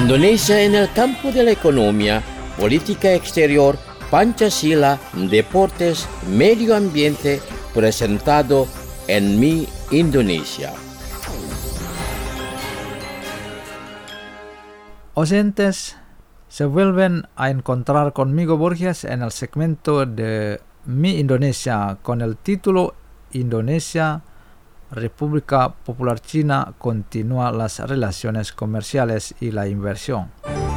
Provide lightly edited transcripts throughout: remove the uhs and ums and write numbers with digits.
Indonesia en el campo de la economía, política exterior, Pancasila, deportes, medio ambiente, presentado en Mi Indonesia. Oyentes, se vuelven a encontrar conmigo Borges en el segmento de Mi Indonesia con el título Indonesia, República Popular China continúa las relaciones comerciales y la inversión.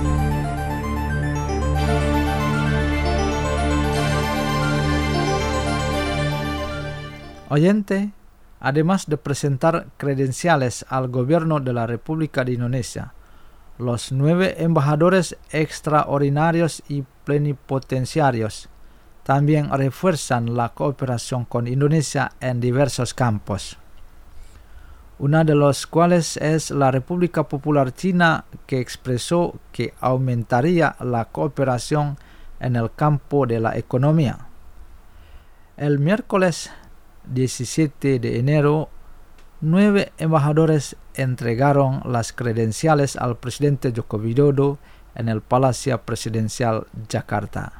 Oyente, además de presentar credenciales al gobierno de la República de Indonesia, los 9 embajadores extraordinarios y plenipotenciarios también refuerzan la cooperación con Indonesia en diversos campos, una de los cuales es la República Popular China, que expresó que aumentaría la cooperación en el campo de la economía. El miércoles 17 de enero, 9 embajadores entregaron las credenciales al presidente Joko Widodo en el Palacio Presidencial Jakarta.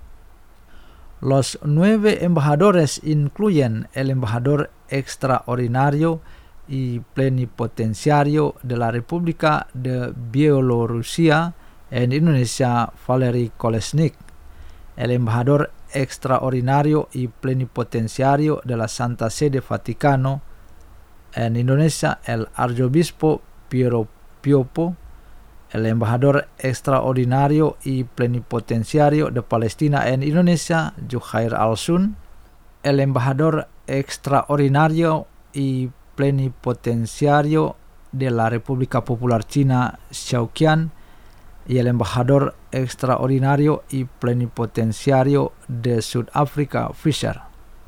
Los 9 embajadores incluyen el embajador extraordinario y plenipotenciario de la República de Bielorrusia en Indonesia, Valery Kolesnik, el embajador extraordinario y plenipotenciario de la Santa Sede Vaticano en Indonesia, el arzobispo Piero Piopo, el embajador extraordinario y plenipotenciario de Palestina en Indonesia, Juhair Al-Sun, el embajador extraordinario y plenipotenciario de la República Popular China, Xiao Qian, y el embajador extraordinario y plenipotenciario de Sudáfrica, Fisher.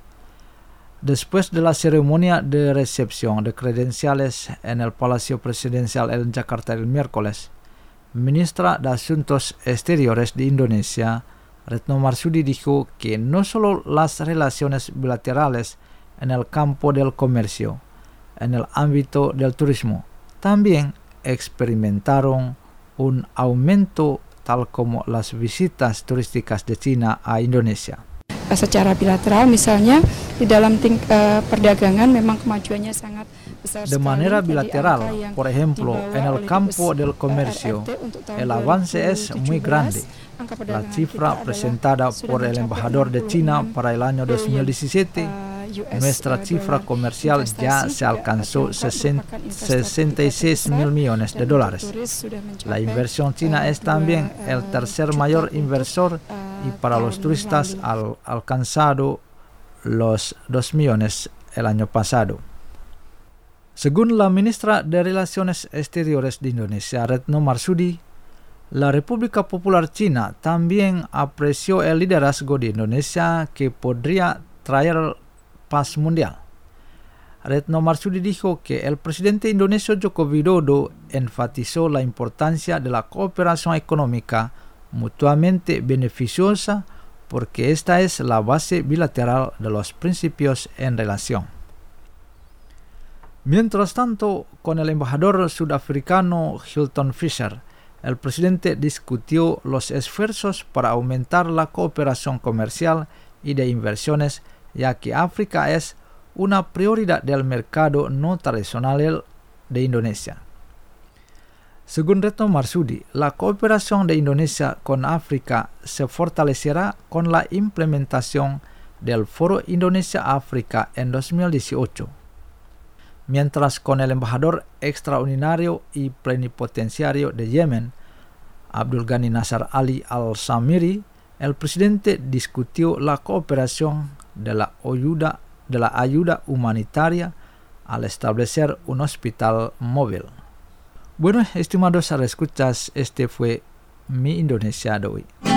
Después de la ceremonia de recepción de credenciales en el Palacio Presidencial en Jakarta el miércoles, Ministra de Asuntos Exteriores de Indonesia, Retno Marsudi, dijo que no solo las relaciones bilaterales en el campo del comercio, en el ámbito del turismo, también experimentaron un aumento tal como las visitas turísticas de China a Indonesia. Secara bilateral misalnya di dalam perdagangan memang kemajuannya sangat besar. De manera bilateral, por ejemplo, en el campo del comercio, el avance es muy grande. La cifra presentada por el embajador de China para el año 2017, nuestra cifra comercial ya se alcanzó 66 mil millones de dólares. La inversión china es también el tercer mayor inversor y para los turistas ha alcanzado los 2 millones el año pasado. Según la ministra de Relaciones Exteriores de Indonesia, Retno Marsudi, la República Popular China también apreció el liderazgo de Indonesia que podría traer paz mundial. Retno Marsudi dijo que el presidente indonesio Joko Widodo enfatizó la importancia de la cooperación económica mutuamente beneficiosa porque esta es la base bilateral de los principios en relación. Mientras tanto, con el embajador sudafricano Hilton Fisher, el presidente discutió los esfuerzos para aumentar la cooperación comercial y de inversiones, ya que África es una prioridad del mercado no tradicional de Indonesia. Según Retno Marsudi, la cooperación de Indonesia con África se fortalecerá con la implementación del Foro Indonesia-África en 2018, mientras con el embajador extraordinario y plenipotenciario de Yemen, Abdul Ghani Nasser Ali Al-Samiri, el presidente discutió la cooperación de la ayuda humanitaria al establecer un hospital móvil. Bueno, estimados escuchas, este fue Mi Indonesia de hoy.